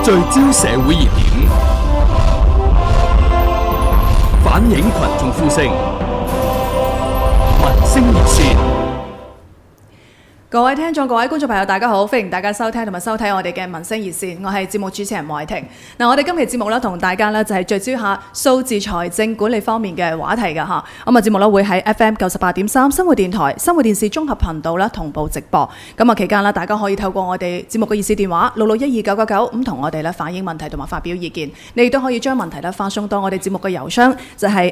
聚焦社會熱點，反映群眾呼聲，民聲熱線。 各位聽眾、各位觀眾朋友，大家好，歡迎大家收聽同埋收睇我哋嘅民聲熱線，我係節目主持人黃慧婷。我哋今期節目咧，同大家咧就係聚焦下數字財政管理方面嘅話題嘅嚇。咁節目咧會喺 FM 98.3生活電台、生活電視綜合頻道咧同步直播。期間大家可以透過我哋節目嘅熱線電話66129999咁同我哋咧反映問題同埋發表意見。你亦都可以將問題咧發送到我哋節目嘅郵箱，就係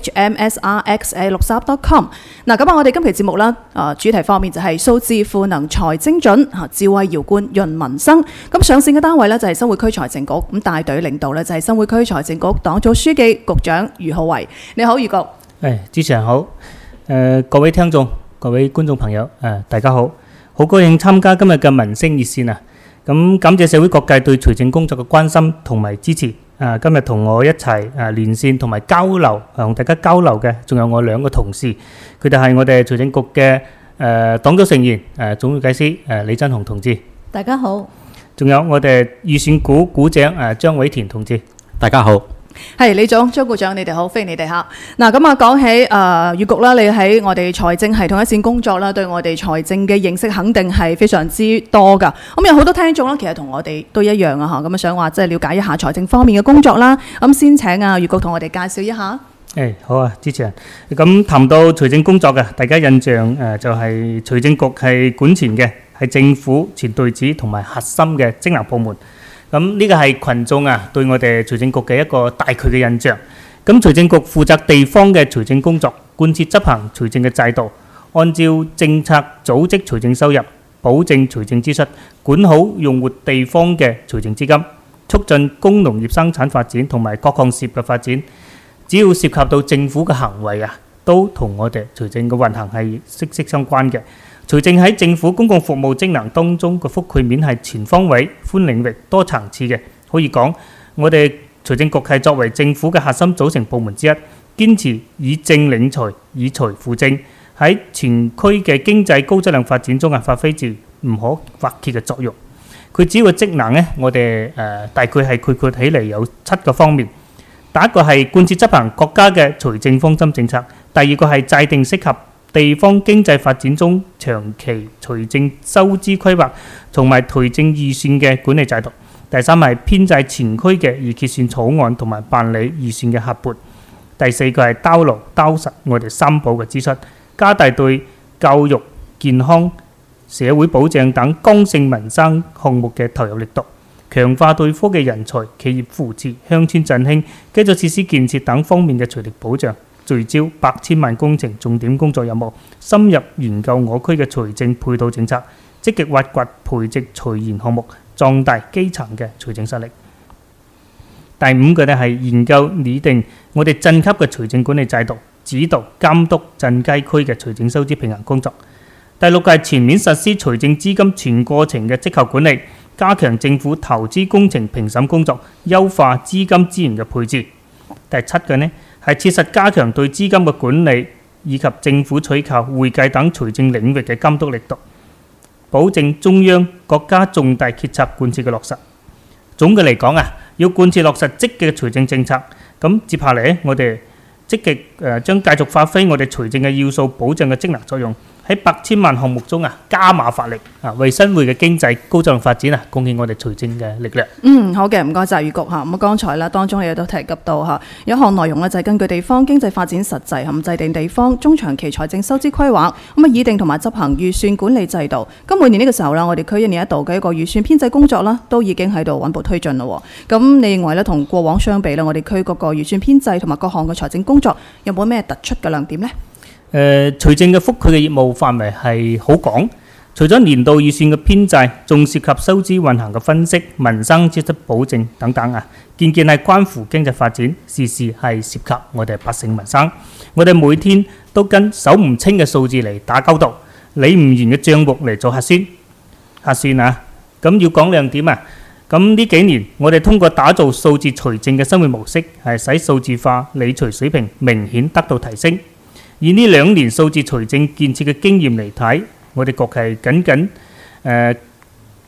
shmsrx@63.com。咁我哋今期節目啦，主題方面就係數字賦能財精準，智慧遙觀潤民生。咁上線嘅單位呢，就係新會區財政局，咁帶隊領導呢，就係新會區財政局黨組書記局長余浩維。你好，余局。 主持人好。各位聽眾、各位觀眾朋友，大家好，好高興參加今日嘅民聲熱線啊！咁感謝社會各界對財政工作嘅關心同埋支持。今日同我一齊連線同埋交流，同大家交流嘅，仲有我兩個同事，佢哋係我哋財政局嘅黨組成員，總會計師李振雄同志， 大家好。 仲有我哋預算股股長張偉田同志， 大家好。 係李總、張股長，你哋好，歡迎你哋嚇。講起余局啦，你喺我哋財政系統一線工作啦，對我哋財政嘅認識肯定係非常之多㗎。咁有好多聽眾啦，其實同我哋都一樣啊嚇。咁想話即係了解一下財政方面嘅工作啦。咁先請余局同我哋介紹一下。 好啊，支持人。咁談到財政工作嘅，大家印象就係財政局係管錢嘅，係政府前隊子同埋核心嘅職能部門。咁呢個係群眾對我哋財政局嘅一個大概嘅印象。咁財政局負責地方嘅財政工作，貫徹執行財政嘅制度，按照政策組織財政收入，保證財政支出，管好用活地方嘅財政資金，促進工農業生產發展同埋各項事業嘅發展。只要涉及到政府嘅行為都同我哋財政嘅運行係息息相關嘅。財政喺政府公共服務職能當中嘅覆蓋面係全方位、寬領域、多層次嘅。可以講，我哋財政局係作為政府嘅核心組成部門之一，堅持以政領財、以財輔政，喺全區嘅經濟高質量發展中發揮住唔可或缺嘅作用。佢主要嘅職能我哋大概係概括起嚟有7個方面。第一個係貫徹執行國家嘅財政方針政策，第二個係制定適合地方經濟發展中長期財政收支規劃同埋財政預算嘅管理制度，第三係編製全區嘅預決算草案同埋辦理預算嘅核撥，第四個係兜牢兜實我哋三保嘅支出，加大對教育、健康、社會保障等剛性民生項目嘅投入力度，強化對科技人才、企業扶持、鄉村振興、基礎設施建設等方面嘅財力保障，聚焦百千萬工程重點工作任務，深入研究我區嘅財政配套政策，積極挖掘培植財研項目，壯大基層嘅財政實力。第五個係研究擬定我哋鎮級嘅財政管理制度，指導監督鎮街區嘅財政收支平衡工作。第六個係全面實施財政資金全過程嘅績效管理，加強政府投資工程評審工作，優化資金資源嘅配置。第七個係切實加強對資金嘅管理以及政府採購、會計等財政領域嘅監督力度，保證中央國家重大決策貫徹嘅落實。總嘅嚟講要貫徹落實積極嘅財政政策。咁接下嚟我哋積極將繼續發揮我哋財政嘅要素保障嘅職能作用，喺百千萬項目中加碼發力為新會嘅經濟高質量發展貢獻我哋財政嘅力量。 好嘅，唔該曬余局嚇。咁剛才當中你哋都提及到有一項內容就係根據地方經濟發展實際制定地方中長期財政收支規劃，擬定同埋執行預算管理制度。咁每年呢個時候我哋區一年一度嘅一個預算編製工作都已經喺度穩步推進咯。咁你認為同過往相比我哋區嗰個預算編製同埋各項嘅財政工作有冇咩突出嘅亮點呢？ 財政嘅覆蓋嘅業務範圍係好廣，除咗年度預算嘅編製，仲涉及收支運行嘅分析、民生支出保證等等件件係關乎經濟發展，事事係涉及我哋百姓民生。我哋每天都跟數唔清嘅數字嚟打交道，理唔完嘅帳目嚟做核算咁要講亮點咁呢幾年我哋通過打造數字財政嘅生活模式，係使數字化理財水平明顯得到提升。以呢2年數字財政建設嘅經驗嚟睇，我哋局係僅僅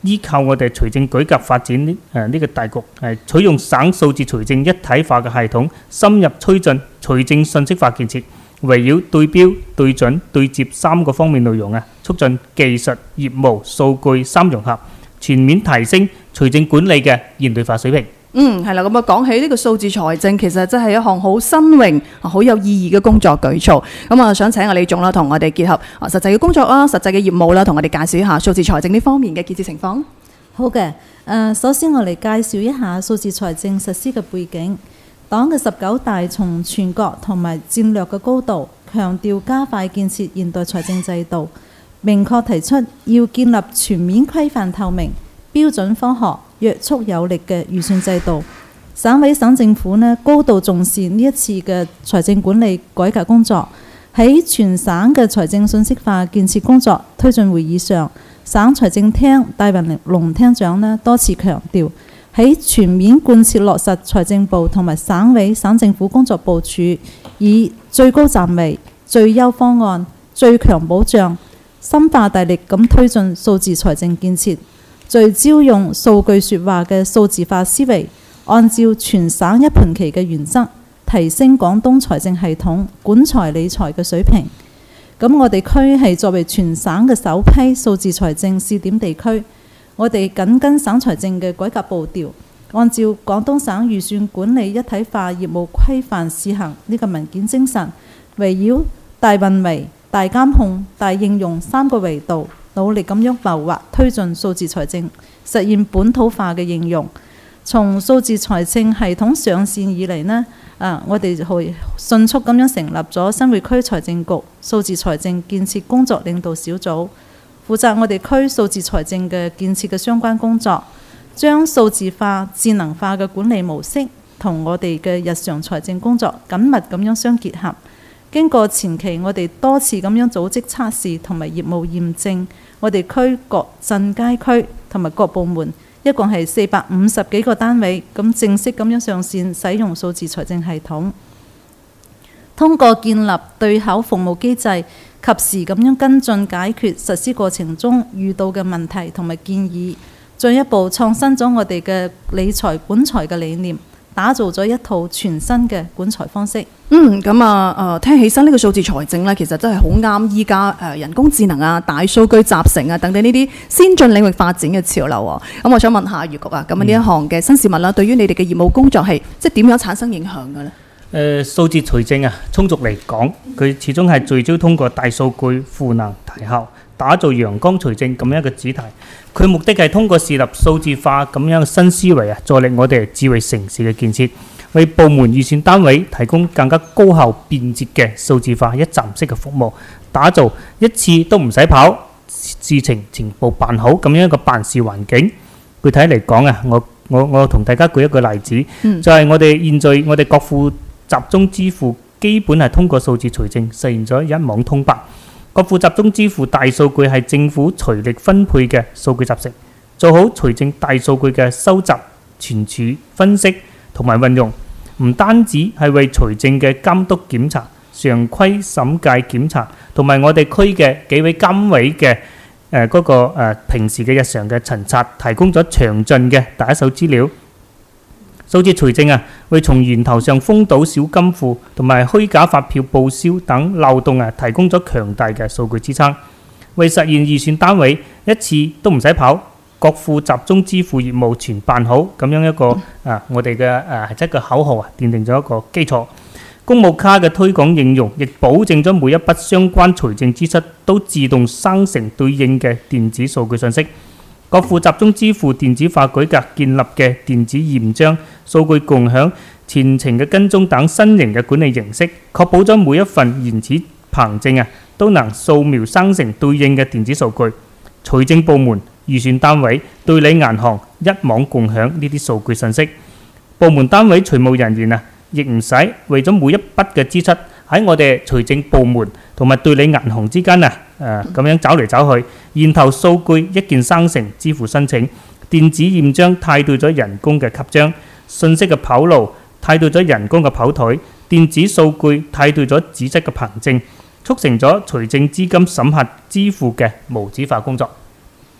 依靠我哋財政改革發展呢個大局，係採用省數字財政一體化嘅系統，深入推進財政信息化建設，圍繞對標、對準、對接3個方面內容促進技術、業務、數據3融合，全面提升財政管理嘅現代化水平。 係啦，咁啊講起呢個數字財政，其實真係一項好新穎、好有意義嘅工作舉措。咁啊，想請李總啦，同我哋結合實際嘅工作啦、實際嘅業務啦，同我哋介紹一下數字財政呢方面嘅建設情況。 好嘅，首先我嚟介紹一下數字財政實施嘅背景。黨嘅19大從全國同埋戰略嘅高度，強調加快建設現代財政制度，明確提出要建立全面規範透明、標準科學、約束有力嘅預算制度。省委省政府呢高度重視呢一次嘅財政管理改革工作。喺全省嘅財政信息化建設工作推進會議上，省財政廳戴雲龍廳長呢多次強調，喺全面貫徹落實財政部同埋省委省政府工作部署，以最高站位、最優方案、最強保障，深化大力咁推進數字財政建設，聚焦用數據說話嘅數字化思維，按照全省一盤棋嘅原則，提升廣東財政系統管財理財嘅水平。咁我哋區係作為全省嘅首批數字財政試點地區，我哋緊跟省財政嘅改革步調，按照廣東省預算管理一體化業務規範試行呢個文件精神，圍繞大運維、大監控、大應用3個維度，努力咁樣謀劃推進數字財政，實現本土化嘅應用。從數字財政系統上線以嚟呢，我哋會迅速咁樣成立咗新會區財政局數字財政建設工作領導小組，負責我哋區數字財政嘅建設嘅相關工作，將數字化、智能化嘅管理模式同我哋嘅日常財政工作緊密咁樣相結合。經過前期我哋多次咁樣組織測試同埋業務驗證，我哋區各鎮街區同埋各部門一共係450幾個單位，咁正式咁樣上線使用數字財政系統。通過建立對口服務機制，及時咁樣跟進解決實施過程中遇到嘅問題同埋建議，進一步創新咗我哋嘅理財管財嘅理念，打造咗一套全新嘅管財方式。 咁聽起身呢個數字財政呢，其實真係好啱依家人工智能啊、大數據集成啊等等呢啲先進領域發展嘅潮流喎。咁我想問下余局啊，咁呢一項嘅新事物啦，對於你哋嘅業務工作係即係點樣產生影響嘅呢？ 數字財政充足嚟講，佢始終係聚焦通過大數據賦能提效，打造陽光財政咁樣一個主題。佢目的係通過設立數字化咁樣嘅新思維助力我哋智慧城市嘅建設，為部門預算單位提供更加高效便捷嘅數字化一站式嘅服務，打造一次都唔使跑，事情全部辦好咁樣一個辦事環境。具體嚟講我同大家舉一個例子，就係我哋現在我哋國庫集中支付基本係通過數字財政實現咗一網通白。國庫集中支付大數據係政府財力分配嘅數據集成，做好財政大數據嘅收集、存儲、分析同埋運用，唔單止係為財政嘅監督檢查、常規審計檢查，同埋我哋區嘅幾位監委嘅平時嘅日常嘅巡查，提供咗詳盡嘅第一手資料。數字財政為從源頭上封堵小金庫同埋虛假發票報銷等漏洞提供咗強大嘅數據支撐，為實現預算單位一次都唔使跑，國庫集中支付業務全辦好咁樣一個我哋嘅即係個口號奠定咗一個基礎。公務卡嘅推廣應用，亦保證咗每一筆相關財政支出都自動生成對應嘅電子數據信息。國庫集中支付電子化改革建立嘅電子驗章、數據共享、前程嘅跟蹤等新型嘅管理形式，確保咗每一份原始憑證都能掃描生成對應嘅電子數據。財政部門、預算單位、對理銀行一網共享呢啲數據信息。部門單位財務人員亦唔使為咗每一筆嘅支出喺我哋財政部門同埋對理銀行之間咁樣走嚟走去，源頭數據一鍵生成支付申請，電子驗章替代咗人工嘅蓋章，信息嘅跑路替代咗人工嘅跑腿，電子數據替代咗紙質嘅憑證，促成咗財政資金審核支付嘅無紙化工作。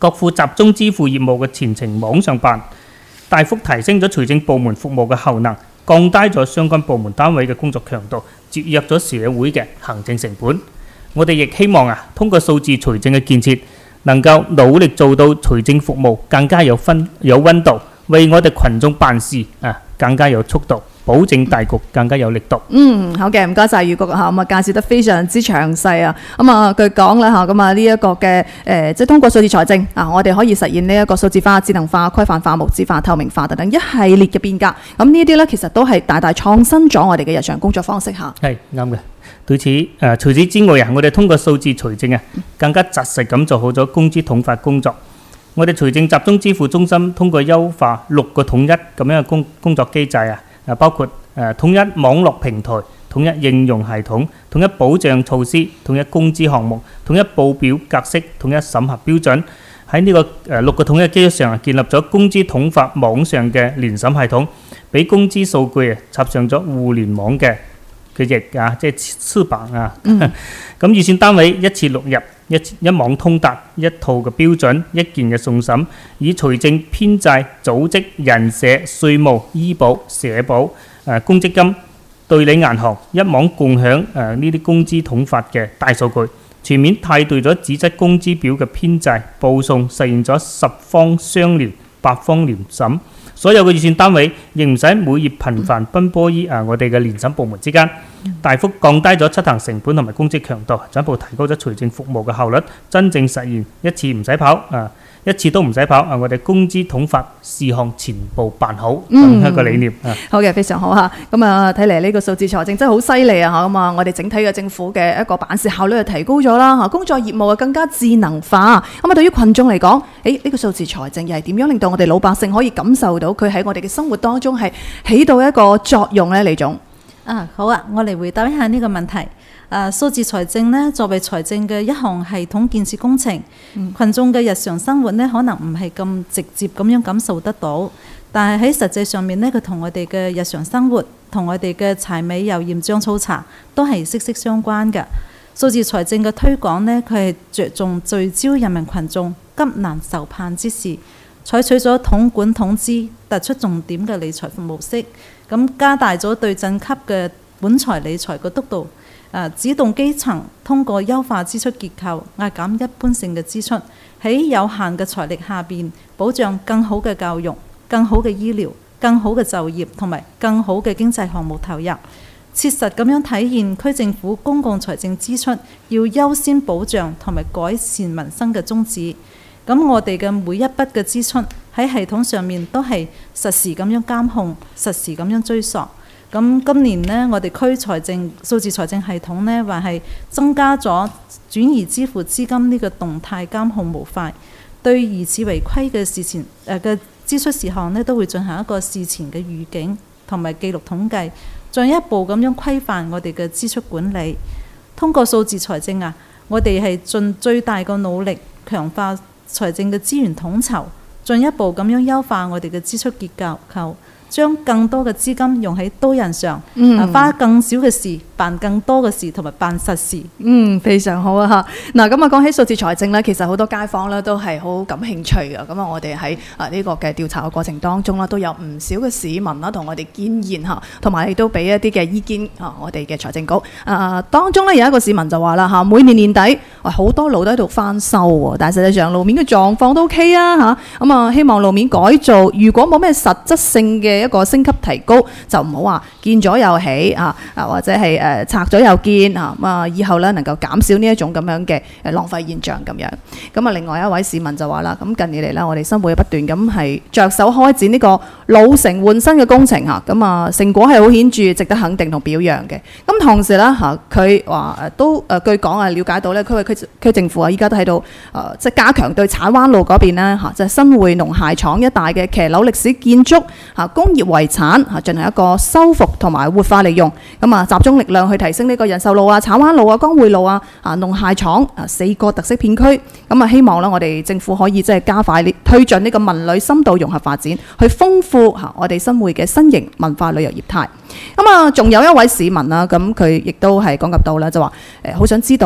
各庫集中支付業務嘅前程網上辦，大幅提升咗財政部門服務嘅效能，降低咗相關部門單位嘅工作強度，節約咗社會嘅行政成本。我哋亦希望通過數字財政嘅建設，能夠努力做到財政服務更加有溫度，為我哋群眾辦事更加有速度，保證大局更加有力度。 好嘅，唔該晒余局嚇，咁介紹得非常之詳細啊。據講咧嚇，咁呢一個嘅即係通過數字財政我哋可以實現呢一個數字化、智能化、規範化、無紙化、透明化等等一系列嘅變革。咁呢啲咧其實都係大大創新咗我哋嘅日常工作方式嚇。 係啱嘅。對此除此之外我哋通過數字財政更加紮實咁做好咗工資統發工作。我哋財政集中支付中心通過優化6個統一咁樣嘅工作機制包括統一網絡平台、統一應用系統、統一保障措施、統一工資項目、統一報表格式、統一審核標準。喺呢個6個統一基礎上建立咗工資統發網上嘅聯審系統，俾工資數據插上咗互聯網嘅翼即係翅膀咁預算單位一次錄入，一網通達，一套嘅標準，一件嘅送審，以財政、編制、組織、人社、稅務、醫保、社保、公積金、對理銀行一網共享呢啲工資統發嘅大數據，全面汰退咗紙質工資表嘅編制報送，實現咗10方相連、8方聯審。所有嘅預算單位亦唔使每月頻繁奔波於我哋嘅聯審部門之間，大幅降低咗執行成本同埋工作強度，進一步提高咗財政服務嘅效率，真正實現一次唔使跑一次都唔使跑我哋工資統發事項全部辦好咁一個理念好嘅，非常好嚇。睇嚟呢個數字財政真係好犀利啊！咁我哋整體嘅政府嘅一個辦事效率就提高咗啦，工作業務更加智能化。對於群眾嚟講，呢個數字財政又係點樣令到我哋老百姓可以感受到佢喺我哋嘅生活當中係起到一個作用呢？李總好啊，我嚟回答一下呢個問題。數字財政呢，作為財政嘅一項系統建設工程，群眾嘅日常生活呢，可能唔係咁直接咁樣感受得到，但係喺實際上面呢，佢同我哋嘅日常生活，同我哋嘅柴米油鹽醬醋茶都係息息相關嘅。數字財政嘅推廣呢，佢係着重聚焦人民群眾急難愁盼之事，採取咗統管統支、突出重點嘅理財模式，咁加大咗對鎮級嘅本財理財嘅督導。指動基層通過優化支出結構，壓減一般性嘅支出，喺有限嘅財力下邊，保障更好嘅教育、更好嘅醫療、更好嘅就業同埋更好嘅經濟項目投入，切實咁樣體現區政府公共財政支出要優先保障同埋改善民生嘅宗旨。咁我哋嘅每一筆嘅支出喺系統上面都係實時咁樣監控、實時咁樣追溯。咁今年呢，我哋區財政數字財政系統呢，話係增加咗轉移支付資金呢個動態監控模塊，對疑似違規嘅事前嘅支出事項呢，都會進行一個事前嘅預警同埋記錄統計，進一步咁樣規範我哋嘅支出管理。通過數字財政我哋係盡最大嘅努力強化財政嘅資源統籌，進一步咁樣優化我哋嘅支出結構，將更多嘅資金用喺刀刃上，花更少嘅事辦更多嘅事，同埋辦實事。 非常好啊嚇！嗱，咁講起數字財政咧，其實好多街坊咧都係好感興趣嘅。咁我哋喺呢個嘅調查嘅過程當中啦，都有唔少嘅市民啦同我哋建言嚇，同埋亦都俾一啲嘅意見我哋嘅財政局當中咧有一個市民就話啦嚇，每年年底好多路都喺度翻修喎，但係實際上路面嘅狀況都 OK 啊嚇。咁希望路面改造，如果冇咩實質性嘅一個升級提高，就唔好話建咗又起或者係拆咗又建以後咧能夠減少呢一種咁樣嘅浪費現象咁樣。咁另外一位市民就話啦，咁近年嚟咧，我哋新會不斷咁係着手開展呢個老城換新嘅工程咁成果係好顯著，值得肯定同表揚嘅。咁同時咧佢話都據講了解到咧，區政府依家都喺度即係加強對橙灣路嗰邊咧就係新會農械廠一帶嘅騎樓歷史建築工業遺產進行一個修復同埋活化利用，咁集中力量去提升呢個人壽路橙灣路江匯路農械廠4個特色片區，咁希望我哋政府可以即係加快推進呢個文旅深度融合發展，去豐富我哋新會嘅新型文化旅遊業態。咁仲有一位市民啦，咁佢亦都係講及到啦，就話好想知道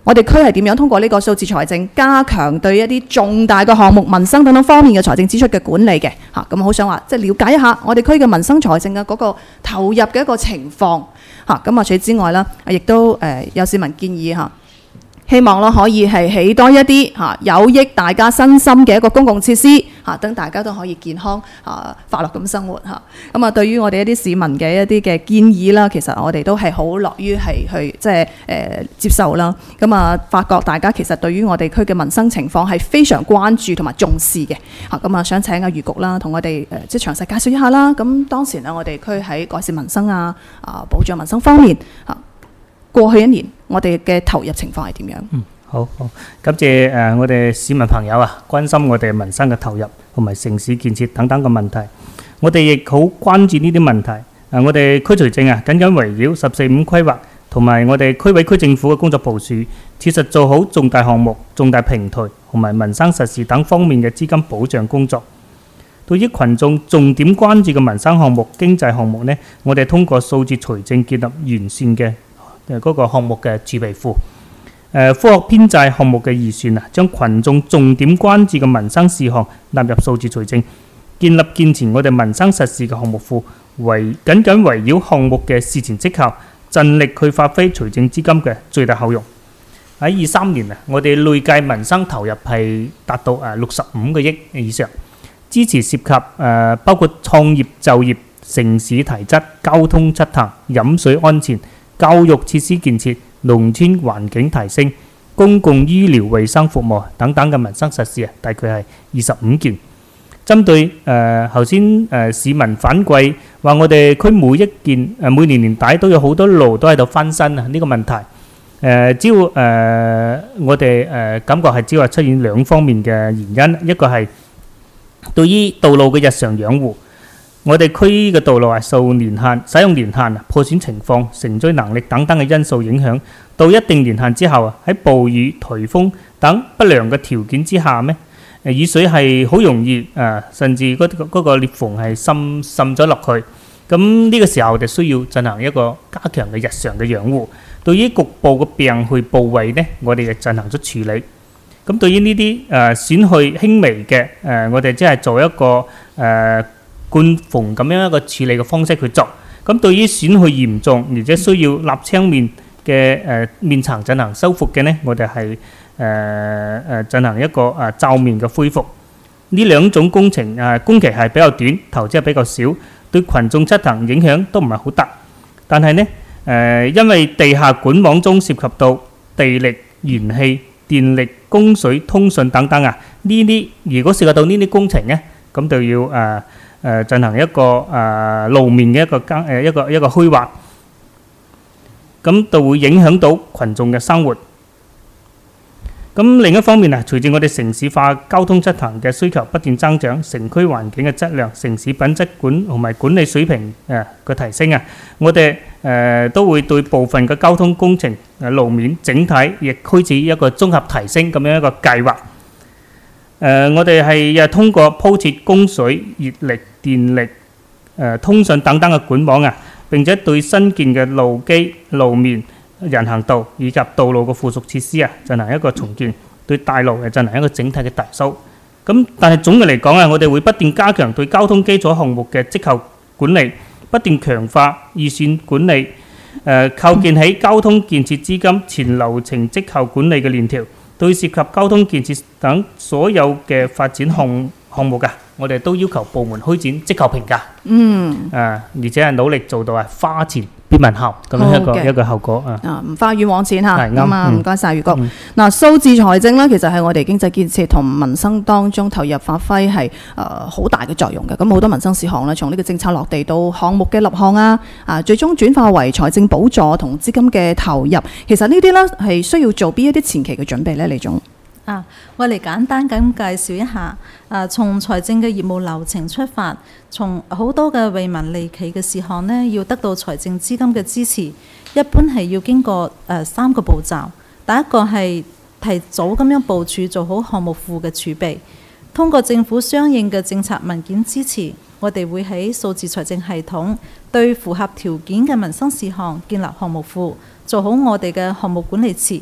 我哋區係點樣通過呢個數字財政加強對一啲重大嘅項目、民生等等方面嘅財政支出嘅管理嘅嚇，咁好想話即係了解一下我哋區嘅民生財政嘅嗰個投入嘅一個情況嚇。咁啊，除此之外啦，亦都有市民建議嚇，希望咯可以係起多一啲嚇有益大家身心嘅一個公共設施嚇，等大家都可以健康快樂咁生活嚇。咁啊，對於我哋一啲市民嘅一啲嘅建議啦，其實我哋都係好樂於係去即係接受啦。咁啊，發覺大家其實對於我哋區嘅民生情況係非常關注同埋重視嘅嚇。咁啊，想請阿余局啦，同我哋即係詳細介紹一下啦。咁當時呢，我哋區喺改善民生保障民生方面嚇，過去一年我哋嘅投入情況係點樣？ 好，感謝我哋市民朋友關心我哋民生嘅投入同埋城市建設等等嘅問題。我哋亦好關注呢啲問題。我哋區財政緊緊圍繞十四五規劃同埋我哋區委區政府嘅工作部署，切實做好重大項目、重大平台同埋民生實事等方面嘅資金保障工作。對於群眾重點關注嘅民生項目、經濟項目呢，我哋通過數字財政建立完善嘅嗰個項目嘅儲備庫。科學編製項目嘅預算將群眾重點關注嘅民生事項納入數字財政，建立健全我哋民生實事嘅項目庫，緊緊圍繞項目嘅事前績效，盡力去發揮財政資金嘅最大效用。喺23年我哋累計民生投入係達到65個億以上，支持涉及包括創業就業、城市提質、交通質量、飲水安全、教育設施建設、農村環境提升、公共醫療衛生服務等等嘅民生實事大概係25件。針對頭先市民反饋話，我哋區每年年底都有好多路都喺度翻新呢個問題。只要我哋感覺係只係出現兩方面嘅原因，一個係對於道路嘅日常養護。我哋區嘅道路係受年限、使用年限、破損情況、承載能力等等嘅因素影響，到一定年限之後喺暴雨、颱風等不良嘅條件之下雨水係好容易甚至嗰個裂縫係滲咗落去。咁呢個時候我哋需要進行一個加強嘅日常嘅養護。對於局部嘅病去部位呢，我哋就進行咗處理。咁對於呢啲損去輕微嘅我哋即係做一個灌縫咁樣一個處理嘅方式去做。咁對於損去嚴重而且需要立窗面嘅面層進行修復嘅呢，我哋係進行一個罩面嘅恢復。呢兩種工程工期係比較短，投資係比較少，對群眾質量影響都唔係好大。但係呢因為地下管網中涉及到地力、燃氣、電力、供水、通訊等等呢啲如果涉及到呢啲工程呢，咁就要進行一個路面嘅一個虛劃，咁就會影響到群眾嘅生活。咁另一方面隨住我哋城市化交通質量嘅需求不斷增長，城區環境嘅質量、城市品質同埋管理水平嘅提升我哋都會對部分嘅交通工程路面整體亦開始一個綜合提升咁樣一個計劃。我哋係通過鋪設供水、熱力、電力、通訊等等嘅管網並且對新建嘅路基、路面、人行道以及道路嘅附屬設施進行一個重建，對大路進行一個整體嘅大修。咁但係總嘅嚟講我哋會不斷加強對交通基礎項目嘅績效管理，不斷強化預算管理，構建起交通建設資金全流程績效管理嘅鏈條。對涉及交通建設等所有嘅發展項目我哋都要求部門開展績效評價。而且係努力做到花錢必問效咁樣一個效果唔花冤枉錢嚇。 啱唔該晒余局。數字財政呢，其實係我哋經濟建設同民生當中投入發揮係好大嘅作用嘅。咁好多民生事項呢，從呢個政策落地到項目嘅立項最終轉化為財政補助同資金嘅投入。其實呢啲呢係需要做邊一啲前期嘅準備呢？李總我嚟簡單咁介紹一下。從財政嘅業務流程出發，從好多嘅惠民利企嘅事項呢，要得到財政資金嘅支持，一般係要經過3個步驟。第一個係提早咁樣部署做好項目庫嘅儲備，通過政府相應嘅政策文件支持，我哋會喺數字財政系統對符合條件嘅民生事項建立項目庫，做好我哋嘅項目管理池。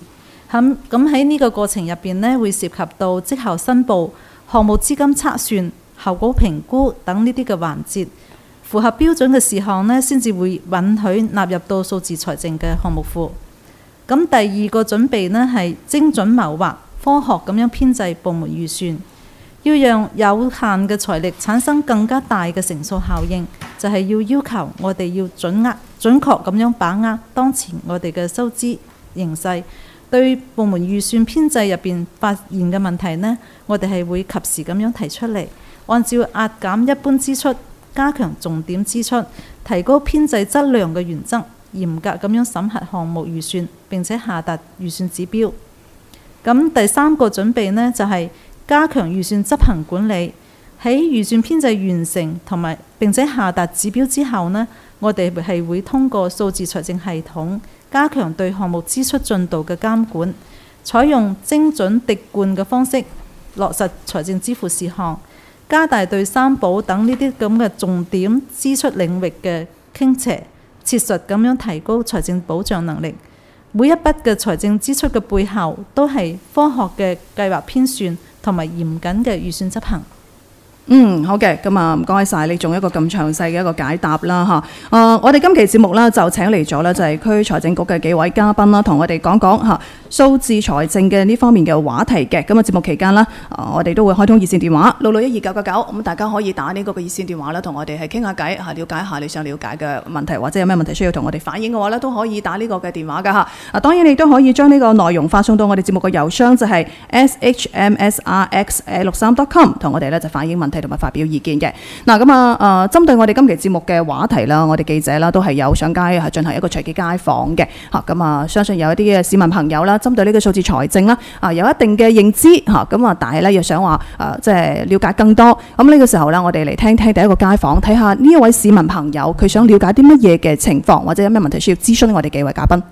咁喺呢個過程入邊呢，會涉及到績效申報、項目資金測算、效果評估等呢啲嘅環節，符合標準嘅事項呢，先至會允許納入到數字財政嘅項目庫。咁第二個準備呢，係精準謀劃、科學咁樣編制部門預算，要讓有限嘅財力產生更加大嘅乘數效應，就係要求我哋要準確咁樣把握當前我哋嘅收支形勢。對部門預算編制入邊發現嘅問題呢，我哋係會及時咁樣提出嚟，按照壓減一般支出、加強重點支出、提高編制質量嘅原則，嚴格咁樣審核項目預算，並且下達預算指標。咁第三個準備呢，就係加強預算執行管理。喺預算編制完成同埋並且下達指標之後呢，我哋係會通過數字財政系統加強對項目支出進度嘅監管，採用精準滴灌嘅方式落實財政支付事項，加大對三保等呢啲咁嘅重點支出領域嘅傾斜，切實咁樣提高財政保障能力。每一筆嘅財政支出嘅背後，都係科學嘅計劃編算同埋嚴謹嘅預算執行。 好嘅，咁啊唔該晒你，仲一個咁詳細嘅一個解答啦嚇。我哋今期節目啦就請嚟咗咧，就係區財政局嘅幾位嘉賓啦，同我哋講講嚇數字財政嘅呢方面嘅話題嘅。咁啊節目期間啦，我哋都會開通熱線電話6612999，咁大家可以打呢個嘅熱線電話啦，同我哋係傾下偈嚇，了解下你想了解嘅問題，或者有咩問題需要同我哋反映嘅話咧，都可以打呢個嘅電話㗎嚇。當然你都可以將呢個內容發送到我哋節目嘅郵箱，就係 shmsrx@63.com， 同我哋咧就反映問題同埋發表意見嘅。嗱咁針對我哋今期節目嘅話題啦，我哋記者啦都係有上街係進行一個隨機街訪嘅嚇。咁相信有一啲嘅市民朋友啦，針對呢個數字財政啦有一定嘅認知嚇。咁但係咧又想話即係了解更多。咁呢個時候咧，我哋嚟聽聽第一個街訪，睇下呢一位市民朋友佢想了解啲乜嘢嘅情況，或者有咩問題需要諮詢我哋幾位嘉賓。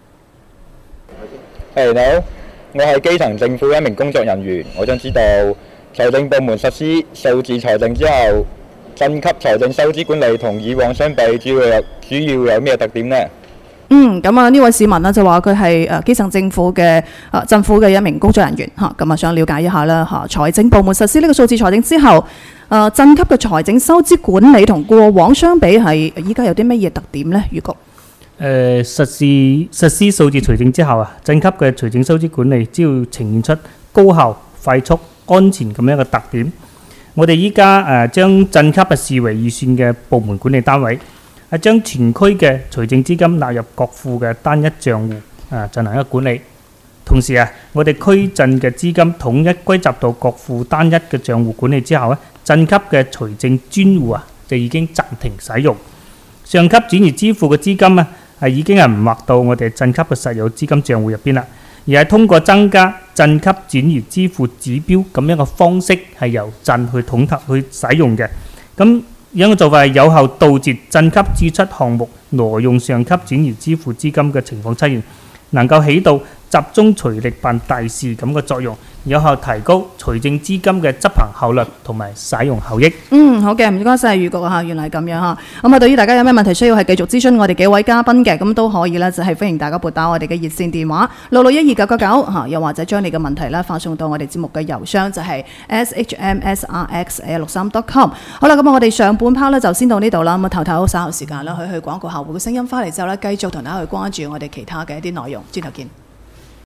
你好，我係基層政府一名工作人員，我想知道財政部門實施數字財政之後，晉級財政收支管理同以往相比，主要有咩特點呢？ 咁呢位市民呢就話佢係基層政府嘅政府嘅一名工作人員嚇，咁想了解一下啦嚇，財政部門實施呢個數字財政之後，晉級嘅財政收支管理同過往相比係依家有啲乜嘢特點呢？預局實施數字財政之後啊，晉級嘅財政收支管理只要呈現出高效、快速、安全咁樣嘅特點。我哋依家將晉級視為預算嘅部門管理單位，將全區嘅財政資金納入國庫嘅單一帳戶進行一個管理。同時我哋區鎮嘅資金統一歸集到國庫單一嘅帳戶管理之後咧，晉級嘅財政專戶就已經暫停使用。上級轉移支付嘅資金已經唔劃到我哋晉級嘅實有資金帳戶入邊啦，而係通過增加晉級轉移支付指標咁樣嘅方式，係由鎮去統籌去使用嘅。咁樣嘅做法係有效杜絕晉級支出項目挪用上級轉移支付資金嘅情況出現，能夠起到集中財力辦大事咁嘅作用，有效提高財政資金嘅執行效率同埋使用效益。 好嘅，唔該晒預局嚇，原來係咁樣嚇。咁對於大家有咩問題需要係繼續諮詢我哋幾位嘉賓嘅，咁都可以咧，就係歡迎大家撥打我哋嘅熱線電話6612999嚇，又或者將你嘅問題咧發送到我哋節目嘅郵箱，就係 shmsrx@63.com。好啦，咁我哋上半 part 咧就先到呢度啦。咁頭稍後時間啦，去廣告客戶嘅聲音翻嚟之後咧，繼續同大家去關注我哋其他嘅一啲內容。轉頭見。